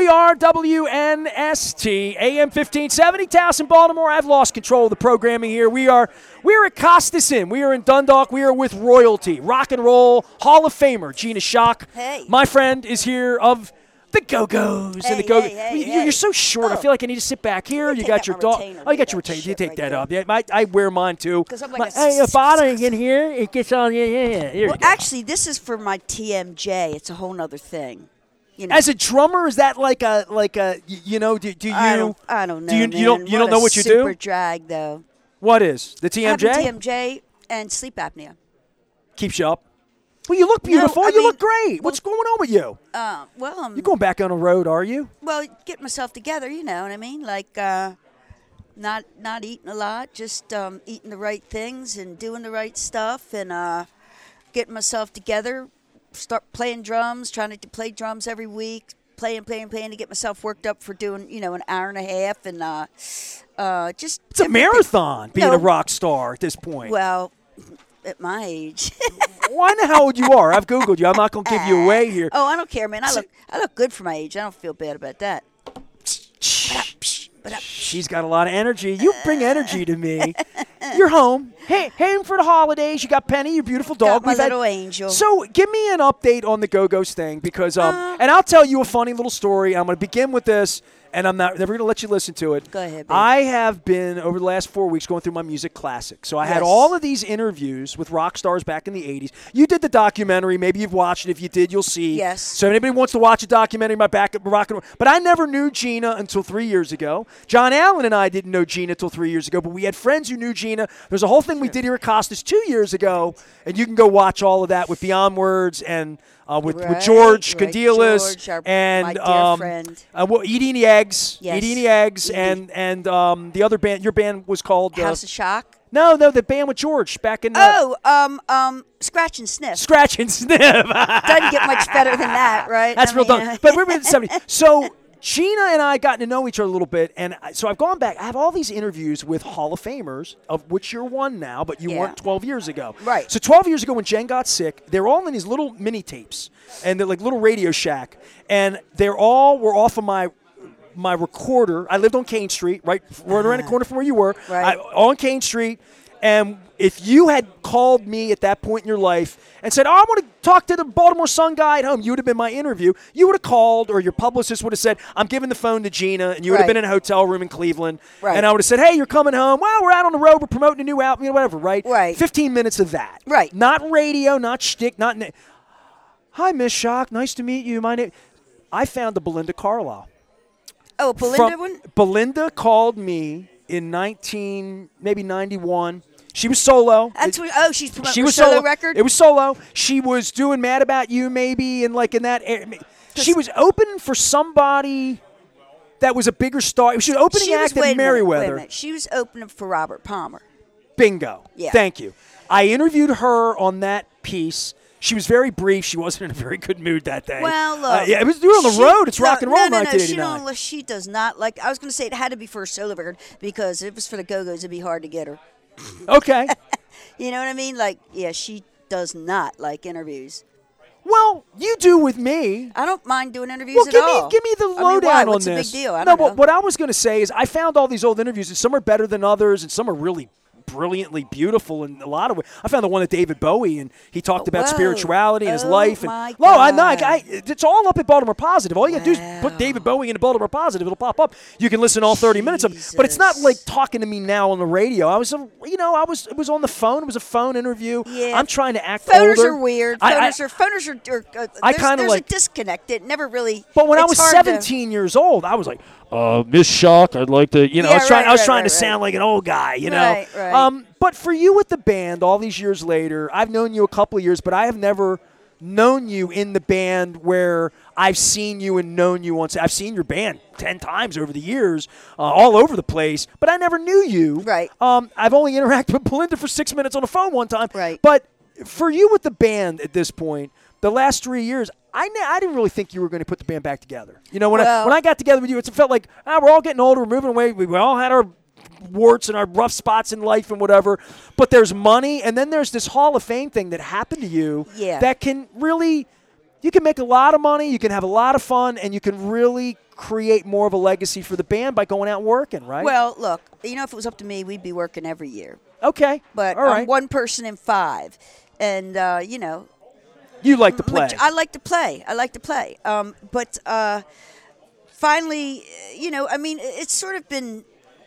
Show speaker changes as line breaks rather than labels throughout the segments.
we are WNST, AM 1570, Towson, Baltimore. I've lost control of the programming here. We're at Costas Inn. We are in Dundalk. We are with royalty, rock and roll Hall of Famer Gina Schock.
Hey.
My friend is here of the Go-Go's and the Go-Go's. You're so short. I feel like I need to sit back here. You got your dog. Oh, you got your retainer. You take that up. Yeah, I wear mine too.
Because I'm like
bothering in here, it gets on. Yeah.
Well, actually, this is for my TMJ. It's a whole nother thing. You know.
As a drummer, is that like a you know? Do you?
I don't know.
You don't know what you do?
Super drag though.
What is the TMJ?
I have a TMJ and sleep apnea.
Keeps you up. Well, you look beautiful.
No,
you look great. What's going on with you?
Well,
You're going back on the road, are you?
Well, getting myself together. You know what I mean? Like not eating a lot, just eating the right things and doing the right stuff, and getting myself together. Start playing drums, trying to play drums every week, playing to get myself worked up for doing, an hour and a half, and just.
It's a marathon being a rock star at this point.
Well, at my age.
Well, I know how old you are. I've Googled you. I'm not going to give you away here.
Oh, I don't care, man. I look good for my age. I don't feel bad about that.
She's got a lot of energy. You bring energy to me. You're home. Hey, home for the holidays. You got Penny, your beautiful dog.
Got my little angel.
So give me an update on the Go-Go's thing because, and I'll tell you a funny little story. I'm going to begin with this, and I'm never going to let you listen to it.
Go ahead, baby.
I have been, over the last 4 weeks, going through my music classics. So I had all of these interviews with rock stars back in the 80s. You did the documentary. Maybe you've watched it. If you did, you'll see.
Yes.
So if anybody wants to watch a documentary about back at rock and roll. But I never knew Gina until 3 years ago. John Allen and I didn't know Gina until 3 years ago, but we had friends who knew Gina. There's a whole thing we did here at Costas 2 years ago, and you can go watch all of that with Beyond Words and with George Candelas
George,
and
my dear friend.
Eating the Eggs.
Yes.
Eating the Eggs, and the other band. Your band was called
House of Shock.
No, the band with George back in.
Scratch and Sniff.
Scratch and Sniff.
Doesn't get much better than that, right?
That's real dumb. But we're in the 70s. So Gina and I got to know each other a little bit, and so I've gone back. I have all these interviews with Hall of Famers, of which you're one now, but you weren't 12 years ago.
Right.
So 12 years ago when Jen got sick, they were all in these little mini tapes, and they're like little Radio Shack, and were off of my recorder. I lived on Kane Street, right around the corner from where you were,
right.
On Kane Street. And if you had called me at that point in your life and said, I want to talk to the Baltimore Sun guy at home, you would have been my interview. You would have called, or your publicist would have said, I'm giving the phone to Gina, and you would have been in a hotel room in Cleveland.
Right.
And I would have said, hey, you're coming home. Well, we're out on the road. We're promoting a new album, whatever, right?
Right.
15 minutes of that.
Right.
Not radio, not shtick, not hi, Miss Schock. Nice to meet you. My name. I found the Belinda Carlisle.
Oh, Belinda one?
Belinda called me in maybe 91. She was solo.
She's promoting her solo record?
It was solo. She was doing Mad About You maybe, and like in that she was opening for somebody that was a bigger star. She was opening act at Merriweather.
Wait a minute. She was opening for Robert Palmer.
Bingo.
Yeah.
Thank you. I interviewed her on that piece. She was very brief. She wasn't in a very good mood that day.
Well, look.
It was doing on the road. It's rock and roll 1989.
No, she does not like. I was going to say it had to be for a solo record because if it was for the Go-Go's, it'd be hard to get her.
Okay.
You know what I mean? Like, yeah, she does not like interviews.
Well, you do with me.
I don't mind doing interviews at all.
Give me the lowdown on this.
What's a big deal? I don't know.
What I was going to say is I found all these old interviews, and some are better than others, and some are really brilliantly beautiful in a lot of ways. I found the one of David Bowie, and he talked about spirituality and his life.
My
God. It's all up at Baltimore Positive. All you got to do is put David Bowie into Baltimore Positive. It'll pop up. You can listen to all 30 minutes of it. But it's not like talking to me now on the radio. It was on the phone. It was a phone interview.
Yeah.
I'm trying to act
Phoners
older.
are weird. Phoners are there's a disconnect. It never really.
But when I was 17 years old, I was like, Miss Schock, I'd like to, I was trying to sound like an old guy,
Right.
But for you with the band, all these years later, I've known you a couple of years, but I have never known you in the band where I've seen you and known you once. I've seen your band 10 times over the years, all over the place, but I never knew you.
Right.
I've only interacted with Belinda for 6 minutes on the phone one time.
Right.
But for you with the band at this point, the last 3 years, I didn't really think you were going to put the band back together. When I got together with you, it felt like we're all getting older, we're moving away. We all had our warts and our rough spots in life and whatever. But there's money, and then there's this Hall of Fame thing that happened to you that can really you can make a lot of money, you can have a lot of fun, and you can really create more of a legacy for the band by going out and working, right?
Well, look, if it was up to me, we'd be working every year.
Okay.
But
all right.
I'm one person in five. And,
You like to play.
I like to play. But finally, it's sort of been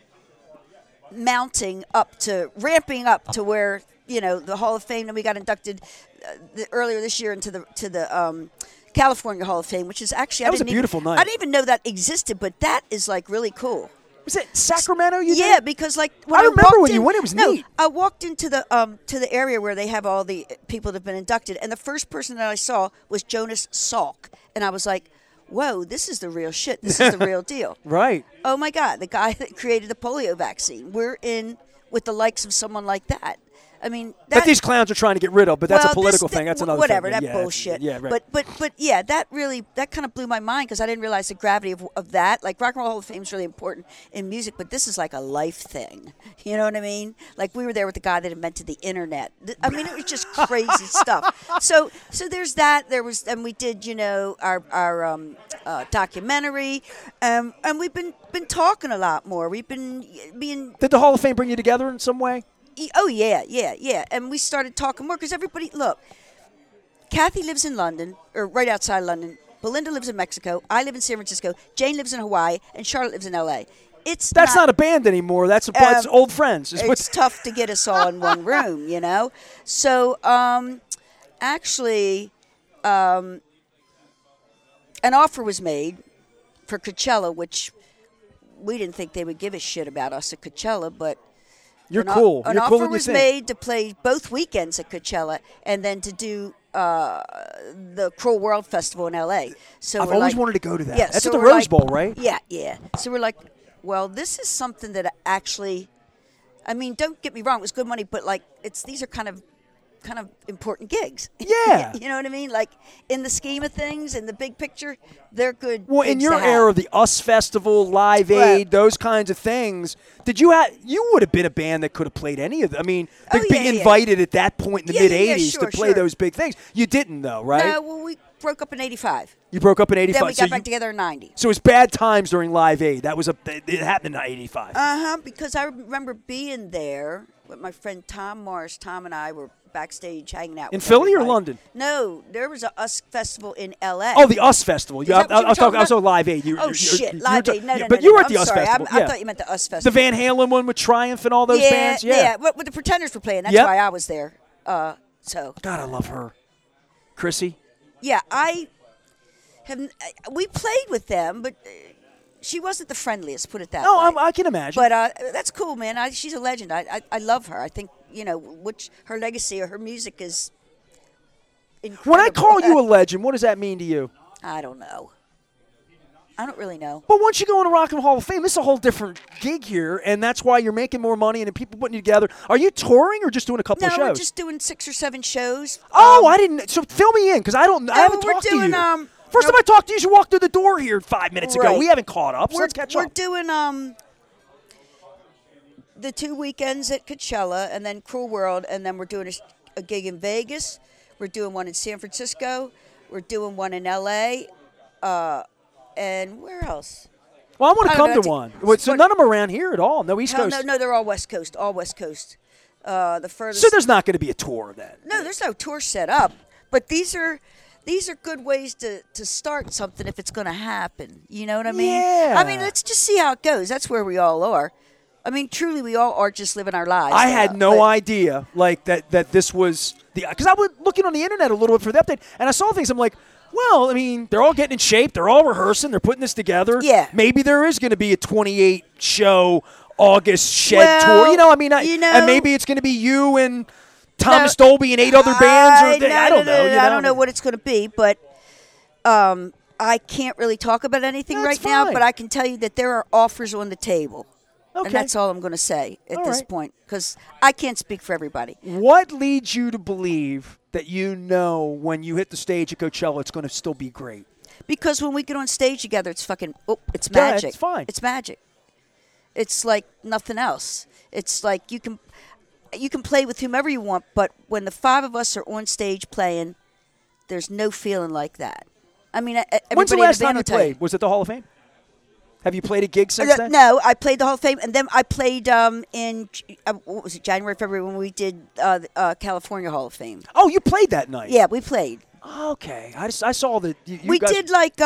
ramping up to where, the Hall of Fame, and we got inducted earlier this year into the California Hall of Fame, which is actually...
That was a beautiful night.
I didn't even know that existed, but that is, really cool.
Was it Sacramento you did?
Yeah, because when
I remember when you went, it was neat.
I walked into the area where they have all the people that have been inducted, and the first person that I saw was Jonas Salk, and I was like, whoa, this is the real shit. This is the real deal.
Right.
Oh, my God, the guy that created the polio vaccine. We're in with the likes of someone like that. I mean,
but these clowns are trying to get rid of. But that's a political thing. That's another
whatever,
thing.
that bullshit.
Yeah, right.
But yeah, that kind of blew my mind because I didn't realize the gravity of that. Like Rock and Roll Hall of Fame is really important in music, but this is like a life thing. You know what I mean? Like we were there with the guy that invented the internet. I mean, it was just crazy stuff. So there's that. And we did our documentary, and we've been talking a lot more. We've been being.
Did the Hall of Fame bring you together in some way?
Oh, yeah. And we started talking more because everybody, look, Kathy lives in London, or right outside London. Belinda lives in Mexico. I live in San Francisco. Jane lives in Hawaii. And Charlotte lives in L.A. That's
not a band anymore. That's it's old friends.
It's tough to get us all in one room, So, actually, an offer was made for Coachella, which we didn't think they would give a shit about us at Coachella, but...
You're cool.
An offer was made to play both weekends at Coachella and then to do the Cruel World Festival in L.A. So
I've always wanted to go to that.
Yeah,
that's at the Rose Bowl, right?
Yeah. So we're like, well, this is something that actually, I mean, don't get me wrong, it was good money, but these are kind of important gigs.
Yeah.
You know what I mean? Like in the scheme of things, in the big picture, they're good.
Well, in
gigs
your
to have.
era, the US Festival, Live Aid, those kinds of things, you would have been a band that could have played any of them. I mean, to be invited at that point in the mid-'80s to play those big things. You didn't, though, right?
No, well, we broke up in 85.
You broke up in 85.
Then we got back together in 90.
So it was bad times during Live Aid. It happened in 85.
Because I remember being there with my friend Tom Morris. Tom and I were backstage hanging out.
In Philly or London?
No, there was a US Festival in L.A.
Oh, the US Festival. I was talking Live Aid.
Live Aid. No,
but you were at the US
sorry.
Festival.
I thought you meant the US Festival.
The Van Halen one with Triumph and all those bands? Yeah.
But the Pretenders were playing. That's why I was there. God,
I love her. Chrissy?
Yeah, we played with them, but she wasn't the friendliest, put it that way.
No, I can imagine.
But that's cool, man. She's a legend. I love her. I think, which her legacy or her music is incredible.
When I call you a legend, what does that mean to you?
I don't know. I don't really know.
But once you go into Rock and Roll Hall of Fame, this is a whole different gig here, and that's why you're making more money and people putting you together. Are you touring or just doing a couple of shows?
No, we're just doing 6 or 7 shows.
I didn't. So fill me in, because I haven't talked to you. First time I talked to you walked through the door here 5 minutes ago. We haven't caught up, so let's catch up.
We're doing the 2 weekends at Coachella and then Cruel World, and then we're doing a gig in Vegas. We're doing one in San Francisco. We're doing one in L.A., and where else?
Well, I want to come to one. So none of them around here at all? No East Coast?
No, they're all West Coast. All West Coast. The furthest.
So there's not going to be a tour of that?
No, there's no tour set up. But these are good ways to start something if it's going to happen. You know what I mean?
Yeah.
I mean, let's just see how it goes. That's where we all are. I mean, truly, we all are just living our lives.
I had no idea, that this was because I was looking on the internet a little bit for the update, and I saw things. I'm like, well, I mean, they're all getting in shape. They're all rehearsing. They're putting this together.
Yeah.
Maybe there is going to be a 28-show August Shed tour. And maybe it's going to be you and Thomas Dolby and 8 other bands. I don't know.
I don't know what it's going to be, but I can't really talk about anything now. But I can tell you that there are offers on the table. Okay. And that's all I'm going to say at this point, because I can't speak for everybody.
What leads you to believe that when you hit the stage at Coachella, it's going to still be great?
Because when we get on stage together, it's it's magic.
It's fine.
It's magic. It's like nothing else. It's like you can play with whomever you want, but when the 5 of us are on stage playing, There's no feeling like that. I mean, everybody
When's the
in the
last
band
time
will
you
tell you.
played? Was it the Hall of Fame? Have you played a gig since then?
No, I played the Hall of Fame, and then I played in what was it, January, February, when we did California Hall of Fame.
Oh, you played that night.
Yeah, we played.
Okay, I saw that.
We
guys,
did like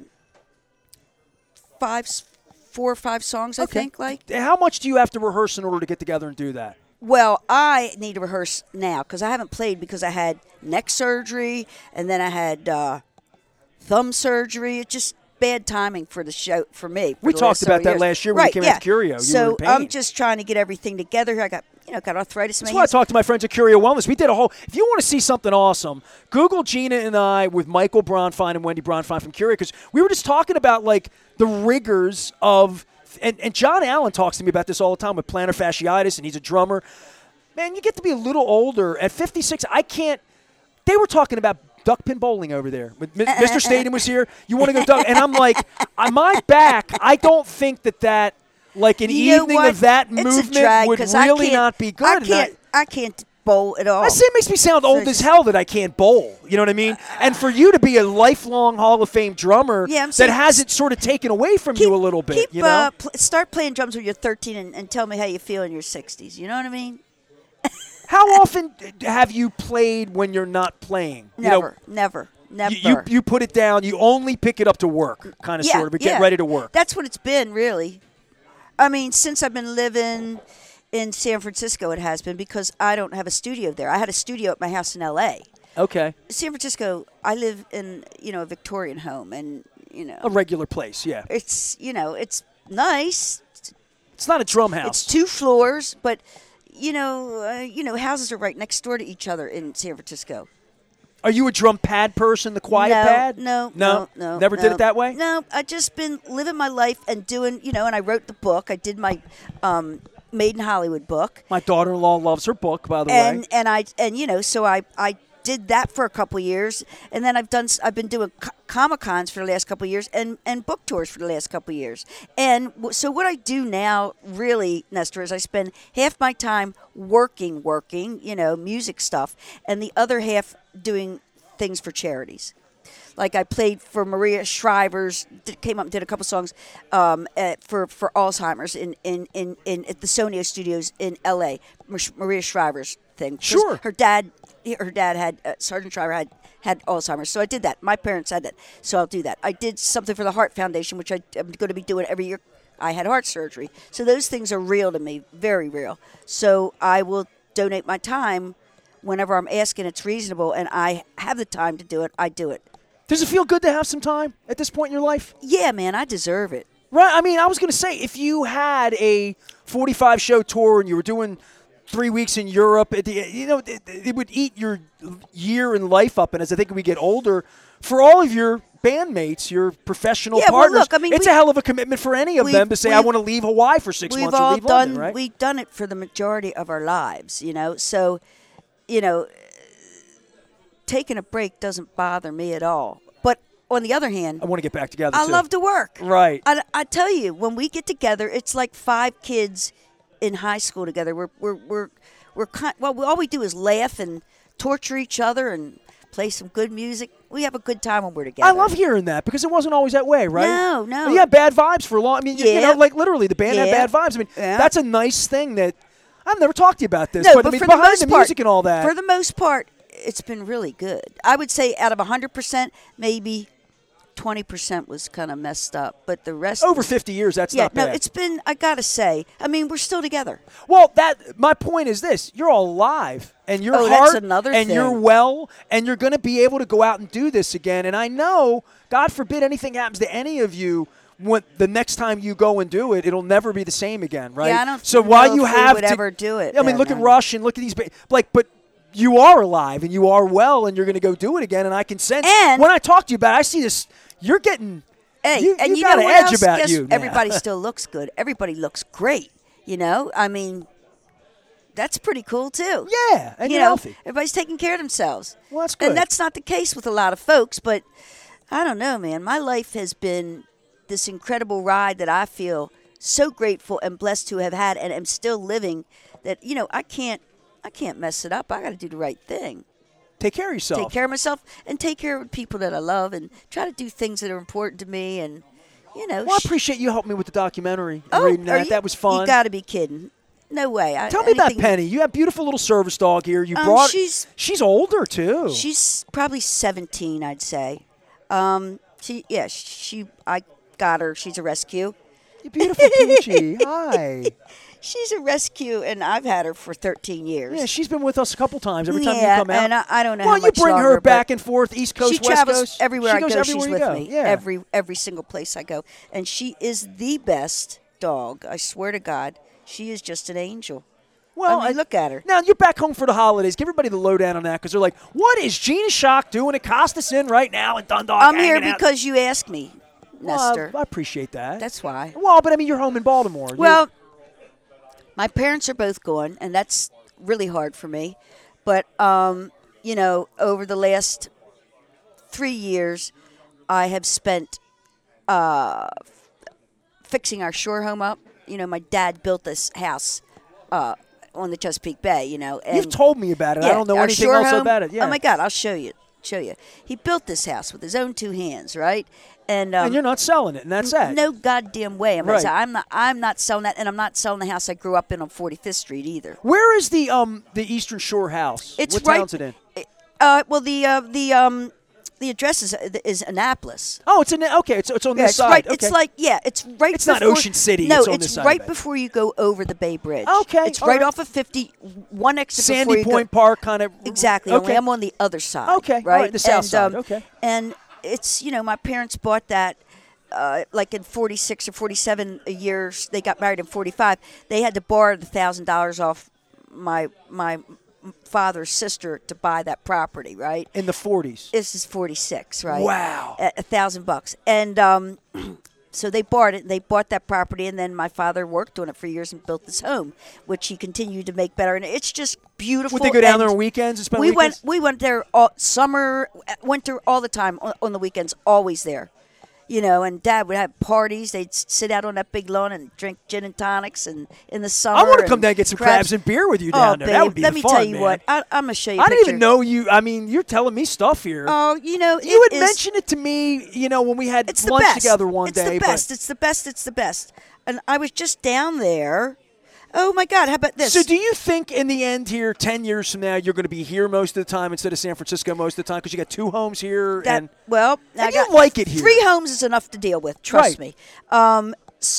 4 or 5 songs, I think. Like,
how much do you have to rehearse in order to get together and do that?
well, I need to rehearse now because I haven't played because I had neck surgery and then I had thumb surgery. It's just bad timing for the show for me.
We talked about that last year when you came out to Curio. You were in pain.
I'm just trying to get everything together. I got arthritis in my
That's why I
hands.
talked to my friends at Curio Wellness. We did a whole. If you want to see something awesome, Google Gina and I with Michael Bronfine and Wendy Bronfine from Curio, because we were just talking about like the rigors of. And John Allen talks to me about this all the time with plantar fasciitis, and he's a drummer. Man, you get to be a little older. At 56, I can't. They were talking about duck pin bowling over there. Mr. Staten was here. You want to go duck? And I'm like, on my back, I don't think that like an evening of that movement would really not be good.
I can't bowl at all.
I say it makes me sound old as hell that I can't bowl. You know what I mean? And for you to be a lifelong Hall of Fame drummer that has it sort of taken away from you a little bit. You know?
Start playing drums when you're 13 and tell me how you feel in your 60s. You know what I mean?
How often have you played when you're not playing?
Never.
You put it down. You only pick it up to work, kind of sort of, get ready to work.
That's what it's been, really. I mean, since I've been living in San Francisco, it has been, because I don't have a studio there. I had a studio at my house in L.A.
Okay.
San Francisco, I live in, a Victorian home, and,
a regular place, yeah.
It's, it's nice.
It's not a drum house.
It's 2 floors, but, houses are right next door to each other in San Francisco.
Are you a drum pad person, the quiet pad?
No.
Never did it that way?
No, I've just been living my life and doing, and I wrote the book. I did my Made in Hollywood book.
My daughter-in-law loves her book, by the way.
So I did that for a couple of years, and then I've been doing Comic-Cons for the last couple of years and book tours for the last couple of years. And so what I do now, really, Nestor, is I spend half my time working, music stuff, and the other half doing things for charities. Like I played for Maria Shriver's, came up and did a couple songs for Alzheimer's in at the Sonia Studios in L.A. Maria Shriver's thing.
Sure.
Her dad had Sergeant Shriver had Alzheimer's, so I did that. My parents had that, so I'll do that. I did something for the Heart Foundation, which I'm going to be doing every year. I had heart surgery, so those things are real to me, very real. So I will donate my time whenever I'm asking. It's reasonable, and I have the time to do it. I do it.
Does it feel good to have some time at this point in your life?
Yeah, man, I deserve it.
Right. I mean, I was going to say, if you had a 45-show tour and you were doing 3 weeks in Europe, it would eat your year in life up. And as I think we get older, for all of your bandmates, your professional partners,
well, look, I mean,
it's a hell of a commitment for any of them to say, I want to leave Hawaii for 6 months or leave London, right?
We've done it for the majority of our lives, So, taking a break doesn't bother me at all. But on the other hand,
I want to get back together,
I love to work.
Right.
I tell you, when we get together, it's like 5 kids in high school together. All we do is laugh and torture each other and play some good music. We have a good time when we're together.
I love hearing that because it wasn't always that way, right?
No.
You had bad vibes for a long. I mean, like literally, the band had bad vibes. I mean, that's a nice thing that I've never talked to you about this. But I mean,
for
behind the music and all that,
for the most part, it's been really good. I would say out of 100%, maybe 20% was kind of messed up, but the rest
over 50 years, that's not bad.
No, it's been. I gotta say, I mean, we're still together.
Well, my point is this: you're all alive, and you're
that's another
and
thing.
You're well, and you're going to be able to go out and do this again. And I know, God forbid, anything happens to any of you. When the next time you go and do it, it'll never be the same again, right?
Yeah, I don't
so
know
while you
if
have
we would ever do it.
I mean, look at Rush and look at these, but you are alive and you are well, and you're going to go do it again. And I can sense when I talk to you about it, I see this. You're getting.
Hey,
you
and you
got
know
an
what
edge
else?
about
Guess
you.
Everybody still looks good. Everybody looks great. I mean, that's pretty cool too.
Yeah, and you're healthy.
Everybody's taking care of themselves.
Well, that's good.
And that's not the case with a lot of folks. But I don't know, man. My life has been this incredible ride that I feel so grateful and blessed to have had, and am still living. That I can't mess it up. I got to do the right thing.
Take care of yourself.
Take care of myself and take care of people that I love and try to do things that are important to me. And,
Well, I appreciate you helping me with the documentary.
Oh,
Reading that. That was fun.
You got to be kidding. No way.
Tell me about Penny. You have a beautiful little service dog here. You brought. She's older too.
She's probably 17, I'd say. I got her. She's a rescue.
You beautiful Peachy. Hi.
She's a rescue, and I've had her for 13 years.
Yeah, she's been with us a couple times every time you come out.
And I don't know.
Well,
how much
you bring
longer,
her back and forth, East Coast,
she
West
travels
Coast.
everywhere
she goes
I go.
Everywhere
She's
you
with
go.
me.
Yeah.
Every single place I go, and she is the best dog. I swear to God, she is just an angel.
Well,
I mean, look at her.
Now, you're back home for the holidays. Give everybody the lowdown on that because they're like, what is Gina Shock doing at Costas Inn right now in Dundalk?
I'm here
hanging out?
because you asked me, Nestor.
Well, I appreciate that.
That's why.
Well, but I mean, you're home in Baltimore.
Well, my parents are both gone, and that's really hard for me. But, over the last 3 years, I have spent fixing our shore home up. My dad built this house on the Chesapeake Bay, and
you've told me about it.
Yeah,
I don't know
our
anything
shore
else
home,
about it. Yeah.
Oh, my God, I'll show you. He built this house with his own 2 hands, right? And
you're not selling it, and that's that.
No goddamn way.
Right.
I'm not selling that, and I'm not selling the house I grew up in on 45th Street either.
Where is the Eastern Shore house?
It's
what
right.
town's it in?
The address is Annapolis.
Oh, it's It's on this
It's
side.
right.
Okay.
It's like it's right.
It's not
before,
Ocean City.
No,
It's on this side
right
of it.
before you go over the Bay Bridge.
Okay,
It's
all
right
right.
off of 50. One exit before
Sandy
you
Point
go.
Park, kind of.
Exactly.
Okay.
Only I'm on the other side.
Okay, all
Right.
right, the south
and,
side, okay.
And it's my parents bought that. Like in 46 or 47 years, they got married in 45. They had to borrow the $1,000 off my father's sister to buy that property, right?
In the 40s.
This is 46, right?
Wow.
$1,000, and so they borrowed it. And they bought that property, and then my father worked on it for years and built this home, which he continued to make better. And it's just beautiful.
Would they go down
and
there on weekends and spend
we
weekends?
We went there all summer, winter, all the time on the weekends, always there. And Dad would have parties. They'd sit out on that big lawn and drink gin and tonics, and in the summer.
I want to come down and get some crabs and beer with you down there.
Babe,
That would be
let me
fun,
tell you
man.
what. I'm gonna show you.
I
a
didn't even
picture.
know you. I mean, you're telling me stuff here.
Oh,
you
it
had
is-
mentioned it to me. When we had
It's the
lunch
best.
together one
it's
day.
the best. It's the best. It's the best. And I was just down there. Oh my God! How about this?
So, do you think in the end here, 10 years from now, you're going to be here most of the time instead of San Francisco most of the time because you got 2 homes here?
and you
you like it here.
3 homes is enough to deal with. Trust
Right.
me.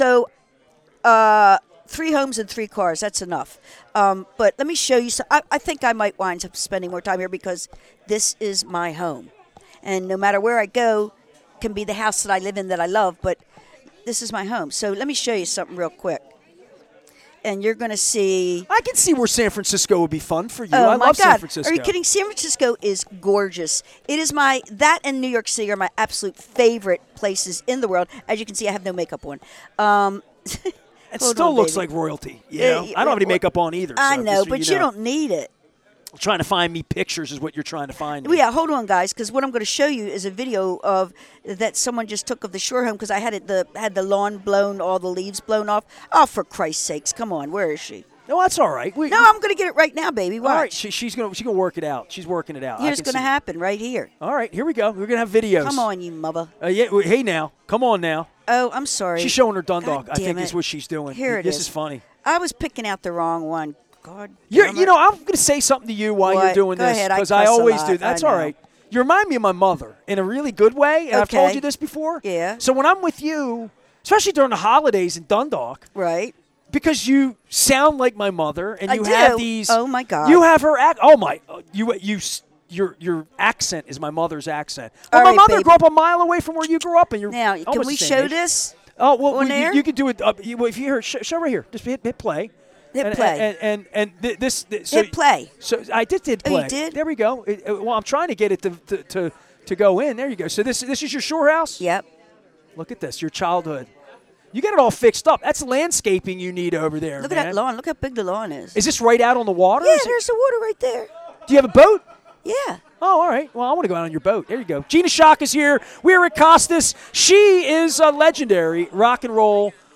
3 homes and 3 cars. That's enough. But let me show you. I think I might wind up spending more time here because this is my home, and no matter where I go, can be the house that I live in that I love. But this is my home. So let me show you something real quick. And you're going to see.
I can see where San Francisco would be fun for you.
Oh,
I
my
love
God.
San Francisco.
Are you kidding? San Francisco is gorgeous. It is that and New York City are my absolute favorite places in the world. As you can see, I have no makeup on.
It
Hold
still
on,
looks
baby.
like royalty. I don't have any makeup on either.
I
so
know,
just so
but you don't need it.
Trying to find me pictures is what you're trying to find.
Well, yeah, hold on, guys, because what I'm going to show you is a video of that someone just took of the shore home because I had the lawn blown, all the leaves blown off. Oh, for Christ's sakes, come on, where is she?
No, that's all right.
No, I'm going to get it right now, baby. Watch.
All right, she's gonna work it out. She's working it out.
Here's going to happen right here.
All right, here we go. We're gonna have videos.
Come on, you mother.
Hey now, come on now.
Oh, I'm sorry.
She's showing her Dundalk.
God
I think
damn
is
it.
what she's doing.
Here it
this
is.
is funny.
I was picking out the wrong one. God.
You
damn it.
know, I'm going to say something to you while you're
What?
doing
Go
this
ahead. I
because I
cuss a
always
lot.
do. That's
I
all
know.
right. You remind me of my mother in a really good way, and I've
Okay.
told you this before.
Yeah.
So when I'm with you, especially during the holidays in Dundalk,
Right.
because you sound like my mother, and
I
you
do.
have these.
Oh, my God.
You have her act. Oh my! Your accent is my mother's accent. Well,
All
my
right,
mother
baby.
grew up a mile away from where you grew up, and you're
Now,
almost
can
the
we
same
show
age.
this?
Oh well,
on air?
you could do it. If you hear, show right here. Just hit play.
Hit
And-
play.
And this. So,
Hit play.
So I did hit
Oh, you
play.
did?
There we go. Well, I'm trying to get it to go in. There you go. So this is your shore house.
Yep.
Look at this. Your childhood. You got it all fixed up. That's landscaping you need over there.
Look at
man.
that lawn. Look how big the lawn is.
Is this right out on the water?
Yeah,
Is it-
there's the water right there.
do you have a boat?
Yeah.
Oh, all right. Well, I want to go out on your boat. There you go. Gina Shock is here. We're at Costas. She is a legendary rock and roll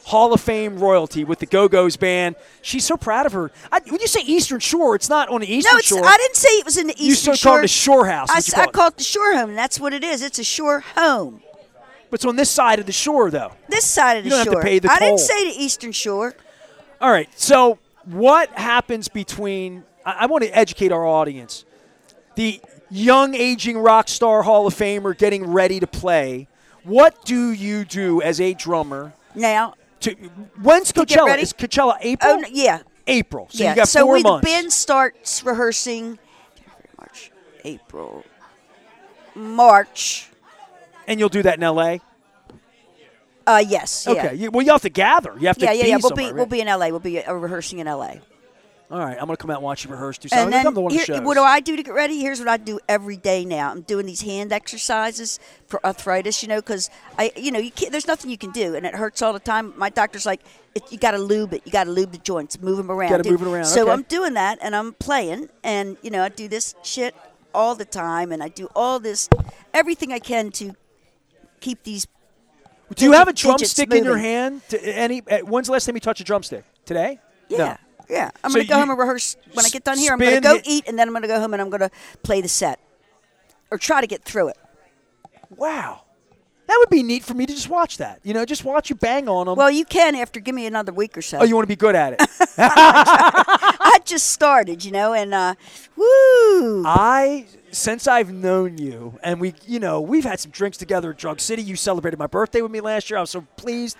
Hall of Fame royalty with the Go-Go's band. She's so proud of her. When you say Eastern Shore, it's not on the Eastern Shore.
I didn't say it was in the Eastern Shore.
You call it a shore house.
I call it the shore home, and that's what it is. It's a shore home.
But it's on this side of the shore, though.
This side of the shore.
You don't have to pay the toll.
I didn't say the Eastern Shore.
All right, so what happens between – I want to educate our audience. The young, aging rock star Hall of Famer getting ready to play. What do you do as a drummer?
Now –
when's Coachella? Is Coachella April?
Oh, yeah.
April. So
yeah.
you got 4 months.
The band starts rehearsing March, April, March.
And you'll do that in L.A.?
Yes.
Okay.
Yeah.
Well, you have to gather. You have to be somewhere.
We'll be in L.A. We'll be rehearsing in L.A.
All right. I'm going to come out and watch you rehearse. Do something.
And then
Come to one of the shows.
What do I do to get ready? Here's what I do every day now. I'm doing these hand exercises for arthritis, because there's nothing you can do, and it hurts all the time. My doctor's like, you got to lube it. You got to lube the joints, move them around.
Got to move it around.
So
okay.
I'm doing that, and I'm playing, and I do this shit all the time, and I do all this, everything I can to keep these.
Do you have a drumstick
moving.
in your hand? When's the last time you touched a drumstick? Today?
Yeah.
No.
Yeah, I'm going to go home and rehearse. When I get done here, I'm going to go eat, and then I'm going to go home and I'm going to play the set. Or try to get through it.
Wow. That would be neat for me to just watch that. Just watch you bang on them.
Well, you can after give me another week or so.
Oh, you want to be good at it?
I just started, and woo!
Since I've known you, and we've had some drinks together at Drug City. You celebrated my birthday with me last year. I was so pleased.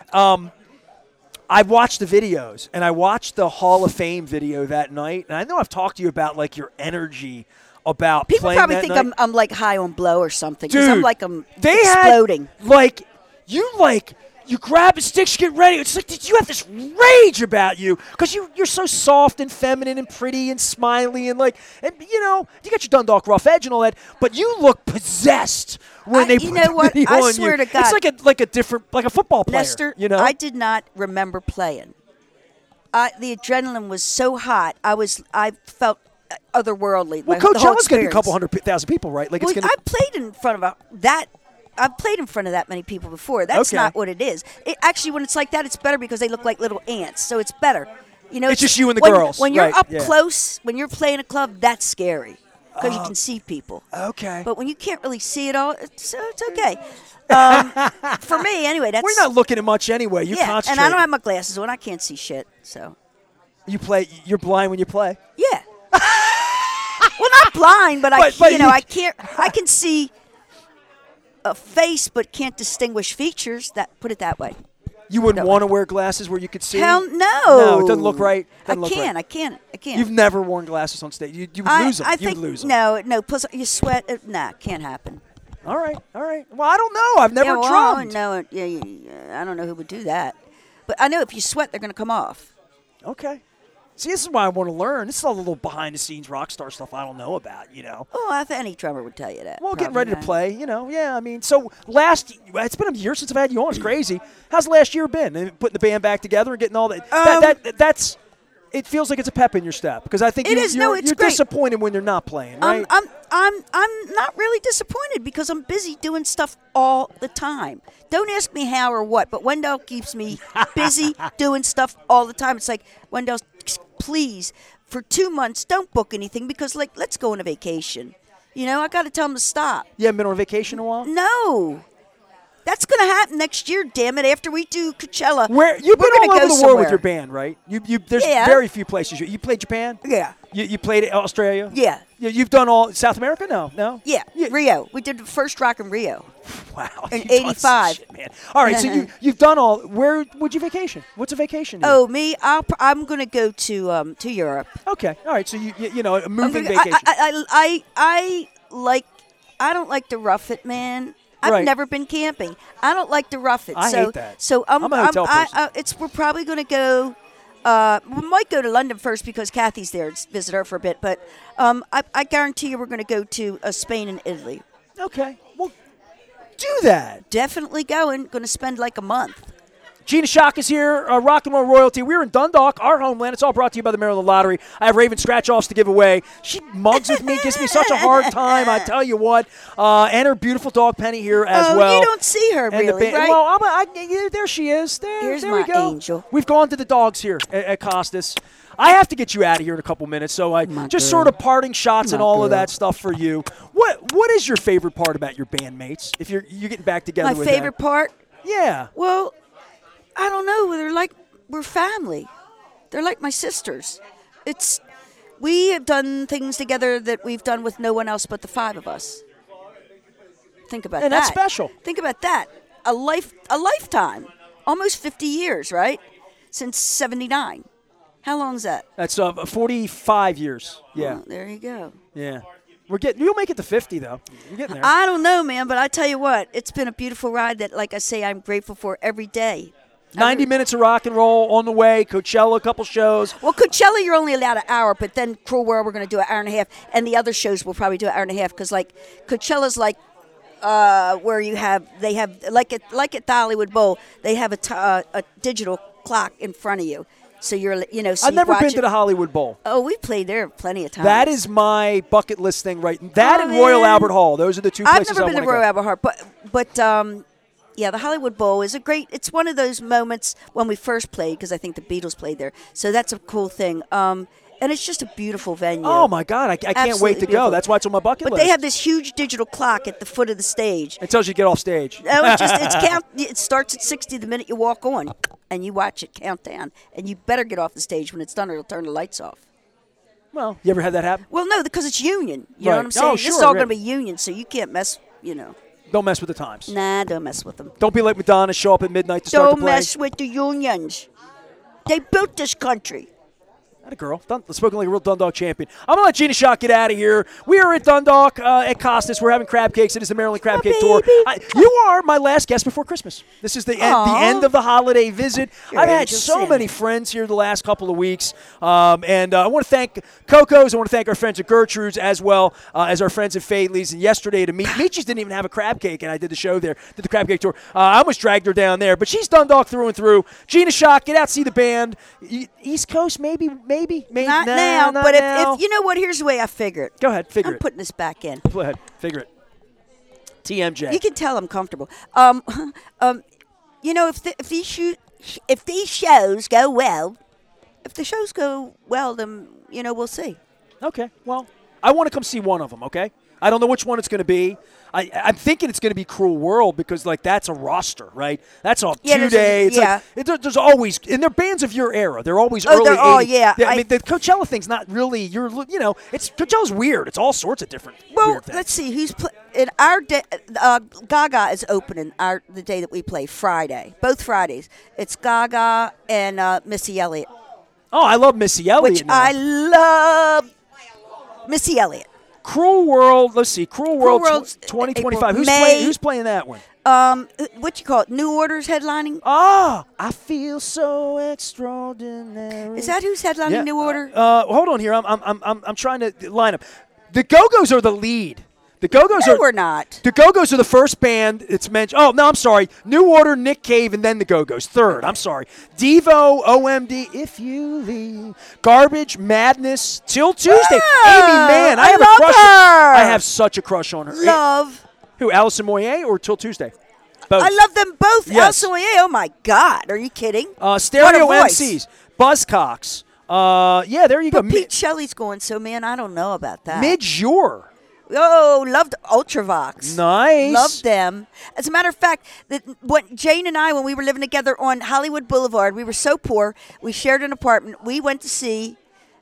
I've watched the videos, and I watched the Hall of Fame video that night, and I know I've talked to you about, your energy about
people
playing
probably
that
think
night.
I'm like high on blow or something,
Dude,
I'm exploding.
You grab the sticks, you get ready. It's like you have this rage about you because you're so soft and feminine and pretty and smiley and you got your Dundalk rough edge and all that, but you look possessed when they put the video on you.
I swear to God,
it's like a different a football player.
Lester, I did not remember playing. The adrenaline was so hot. I felt otherworldly.
Well, Coachella's going to be a couple 100,000 people, right?
I played in front of I've played in front of that many people before. That's not what it is. Actually, when it's like that, it's better because they look like little ants. So it's better.
It's just you and the girls.
When you're up close, when you're playing a club, that's scary because you can see people.
Okay.
But when you can't really see it all, it's okay. For me, anyway, that's.
We're not looking at much anyway. You're concentrating.
And I don't have my glasses on. I can't see shit. So.
You're blind when you play?
Yeah. Well, not blind, but I can't. I can see a face, but can't distinguish features. Put it that way.
You wouldn't want to wear glasses where you could see?
Hell no.
No, it doesn't look right.
I can't.
You've never worn glasses on stage. You would lose them. You would lose them.
No. Plus, you sweat. Can't happen.
All right. Well, I don't know. I've never drummed.
No, I don't know who would do that. But I know if you sweat, they're going to come off.
Okay. See, this is why I want to learn. This is all the little behind-the-scenes rock star stuff I don't know about,
Oh, I think any drummer would tell you that.
Well, getting ready to play, yeah. I mean, so it's been a year since I've had you on. It's crazy. How's last year been? Putting the band back together and getting all that. That's. It feels like it's a pep in your step because I think you're disappointed when you're not playing, right?
I'm not really disappointed because I'm busy doing stuff all the time. Don't ask me how or what, but Wendell keeps me busy doing stuff all the time. It's like, Wendell, please, for 2 months, don't book anything because, let's go on a vacation. I got to tell them to stop. You
haven't been on vacation in a while?
No. That's going to happen next year, damn it, after we do Coachella.
You've been all over the world with your band, right? There's very few places. You played Japan?
Yeah.
You played Australia?
Yeah.
You've done all South America? No?
Yeah. Rio. We did the first rock in Rio.
Wow.
In 85.
Shit, man. All right, so you've done all. Where would you vacation? What's a vacation?
Oh, me? I'm going to go to Europe.
Okay. All right, so a moving vacation.
I don't like to rough it, man. I've never been camping. I don't like to rough it.
I hate that.
So
I'm a hotel person.
We're probably going to go. We might go to London first because Kathy's there to visit her for a bit. But I guarantee you we're going to go to Spain and Italy.
Okay. Well, do that.
Definitely going. Going to spend like a month.
Gina Shock is here, Rock and Roll Royalty. We're in Dundalk, our homeland. It's all brought to you by the Maryland Lottery. I have Raven scratch-offs to give away. She mugs with me, gives me such a hard time. I tell you what. And her beautiful dog Penny here as well.
You don't see her
And
really, right?
Well, there she is.
Here's
there
my
we go.
angel.
We've gone to the dogs here at Costas. I have to get you out of here in a couple minutes, so I just sort of parting shots and all of that stuff for you. What is your favorite part about your bandmates? If you're getting back together
My
with
favorite
them?
part?
Yeah.
Well, I don't know. We're family. They're like my sisters. We have done things together that we've done with no one else but the five of us. Think about that.
And that's special.
Think about that. A lifetime. Almost 50 years, right? Since 79. How long is that?
That's 45 years. Yeah.
Oh, there you go.
Yeah. You'll make it to 50, though. You're getting there.
I don't know, man, but I tell you what, it's been a beautiful ride that, like I say, I'm grateful for every day.
90 minutes of rock and roll on the way. Coachella, a couple shows.
Well, Coachella, you're only allowed an hour, but then Cruel World, we're going to do an hour and a half, and the other shows will probably do an hour and a half because, like, Coachella's like where they have like at the Hollywood Bowl, they have a digital clock in front of you, so you're So
I've never been to the Hollywood Bowl.
Oh, we played there plenty of times.
That is my bucket list thing, right? That and Royal
man.
Albert Hall. Those are the two places
I've never
I
been to
wanna
Royal
go.
Albert Hall, but yeah, the Hollywood Bowl is it's one of those moments when we first played because I think the Beatles played there. So that's a cool thing. And it's just a beautiful venue.
Oh, my God. I can't
Absolutely
wait to
beautiful.
go. That's why it's on my bucket
But
list.
they have this huge digital clock at the foot of the stage.
It tells you to get off stage.
It starts at 60 the minute you walk on, and you watch it count down. And you better get off the stage when it's done or it'll turn the lights off.
Well, you ever had that happen?
Well, no, because it's union. You know
Right.
what I'm saying?
Oh,
This is
sure,
all
right.
going to be union, so you can't mess,
Don't mess with the times.
Nah, don't mess with them.
Don't be like Madonna, show up at midnight to start
Don't
the play.
mess with the unions. They built this country.
That a girl. Spoken like a real Dundalk champion. I'm going to let Gina Shock get out of here. We are at Dundalk at Costas. We're having crab cakes. It is the Maryland Crab Cake Tour. You are my last guest before Christmas. This is the end of the holiday visit. I've had so many friends here the last couple of weeks. And I want to thank Coco's. I want to thank our friends at Gertrude's as well as our friends at Fadley's. And yesterday to Meechie's didn't even have a crab cake, and I did the show there, did the Crab Cake Tour. I almost dragged her down there. But she's Dundalk through and through. Gina Shock, get out, see the band. East Coast, maybe.
Not
Nah,
now,
not
but
now.
if you know what, here's the way I figure it.
Go ahead, figure
I'm
it.
putting this back in.
Go ahead, figure it. TMJ.
You can tell I'm comfortable. If these shows go well, then we'll see.
Okay, well, I want to come see one of them, okay? I don't know which one it's going to be. I'm thinking it's going to be Cruel World because, like, that's a roster, right? That's a 2 day. There's always – and they're bands of your era. They're always early 80s.
Yeah.
I mean, the Coachella thing's not really – Coachella's weird. It's all sorts of different weird things.
Let's see. Who's in our day? Gaga is opening the day that we play, Friday. Both Fridays. It's Gaga and Missy Elliott.
Oh, I love Missy Elliott
Which
now.
I love Missy Elliott.
Cruel World, let's see. Cruel World
World's
2025.
April,
Who's playing that one?
What you call it? New Order's headlining?
Ah, I feel so extraordinary.
Is that who's headlining New Order?
Hold on here. I'm trying to line up. The Go-Go's are the lead. The Go-Go's
No,
are
we're not.
The Go-Go's are the first band it's mentioned. Oh, no, I'm sorry. New Order, Nick Cave, and then the Go-Go's. Third. I'm sorry. Devo, OMD, If You Leave, Garbage, Madness, Till Tuesday. Amy Mann. I have a
love
crush.
her.
I have such a crush on her.
Love.
Who, Alison Moyet or Till Tuesday? Both.
I love them both.
Yes.
Alison Moyet, oh my God. Are you kidding?
Stereo
What a voice.
MCs. Buzzcocks. Yeah, there you go.
But Pete Shelley's going, so man, I don't know about that.
Mid-Jour.
Oh, loved Ultravox.
Nice.
Loved them. As a matter of fact, when Jane and I, when we were living together on Hollywood Boulevard, we were so poor. We shared an apartment. We went to see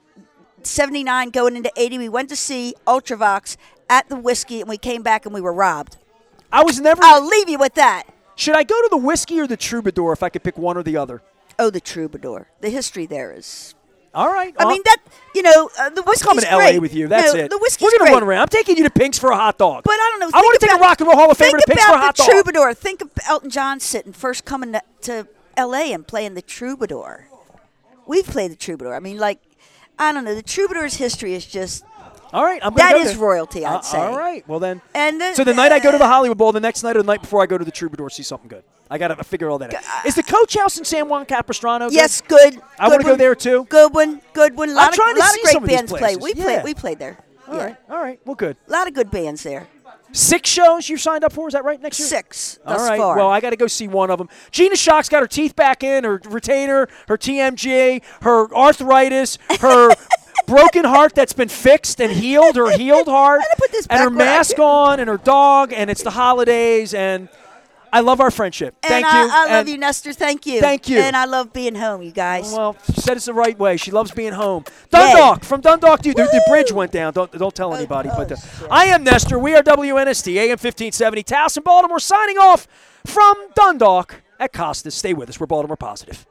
79 going into 80. We went to see Ultravox at the Whiskey, and we came back and we were robbed.
I was never.
I'll leave you with that.
Should I go to the Whiskey or the Troubadour if I could pick one or the other?
Oh, the Troubadour. The history there is.
All right.
I mean, the Whiskey's
coming to
great.
LA with you. That's
No,
it.
The Whiskey's
We're gonna
great.
run around. I'm taking you to Pink's for a hot dog.
But I don't know.
I want to take a Rock and Roll Hall of Famer to Pink's for a hot
Think
dog.
about the Troubadour. Think of Elton John sitting first coming to L.A. and playing the Troubadour. We've played the Troubadour. I mean, like, I don't know. The Troubadour's history is just
All right, I'm going to
That
go
is
there.
royalty, I'd say.
All right, well then.
And
So the night I go to the Hollywood Bowl, the next night or the night before I go to the Troubadour, see something good. I got to figure all that out. Is the Coach House in San Juan Capistrano good?
Yes, good.
I want to go there too.
Good one. Good one. A lot
trying to
of
see
great
some of these
bands play.
places.
We played there.
All right. Well, good.
A lot of good bands there.
6 shows you signed up for? Is that right? Next year?
6
All
thus
right.
far.
Well, I got to go see one of them. Gina Shock's got her teeth back in, her retainer, her TMJ, her arthritis, her broken heart that's been fixed and healed, her healed heart,
put this
and her
back where I
mask
can-
on, and her dog, and it's the holidays, and I love our friendship. Thank you.
I love
And-
you, Nestor. Thank you.
Thank you.
And I love being home, you guys.
Well, she said it's the right way. She loves being home. Dundalk, from Dundalk, dude. The bridge went down. Don't tell anybody. But
shit.
I am Nestor. We are WNST, AM 1570, Towson, Baltimore, signing off from Dundalk at Costas. Stay with us. We're Baltimore Positive.